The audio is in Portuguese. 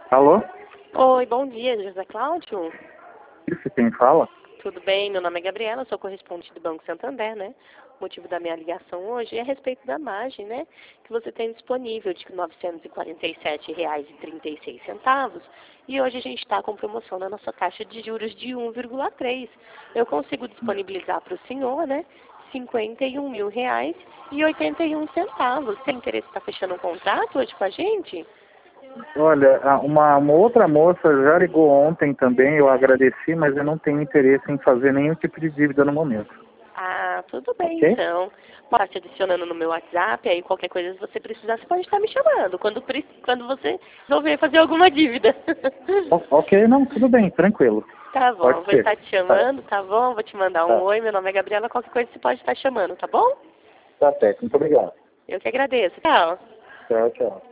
Alô? Oi, bom dia, José Cláudio. Isso, quem fala? Tudo bem? Meu nome é Gabriela, sou correspondente do Banco Santander, né? O motivo da minha ligação hoje é a respeito da margem, né? Que você tem disponível de R$ 947,36. E hoje a gente está com promoção na nossa taxa de juros de 1,3. Eu consigo disponibilizar para o senhor, né? R$ 51.000,81. Tem interesse em estar fechando um contrato hoje com a gente? Olha, uma outra moça já ligou ontem também, eu agradeci, mas eu não tenho interesse em fazer nenhum tipo de dívida no momento. Ah, tudo bem Ok? então. Pode estar te adicionando no meu WhatsApp, aí qualquer coisa se você precisar, você pode estar me chamando quando você resolver fazer alguma dívida. Ok, não, tudo bem, tranquilo. Tá bom, Pode vou ser. estar te Tá, chamando, tá bom? Vou te mandar um tá, oi, meu nome é Gabriela, qualquer coisa você pode estar chamando, tá bom? tá certo, muito obrigado. Eu que agradeço. Tchau. Tchau, tchau.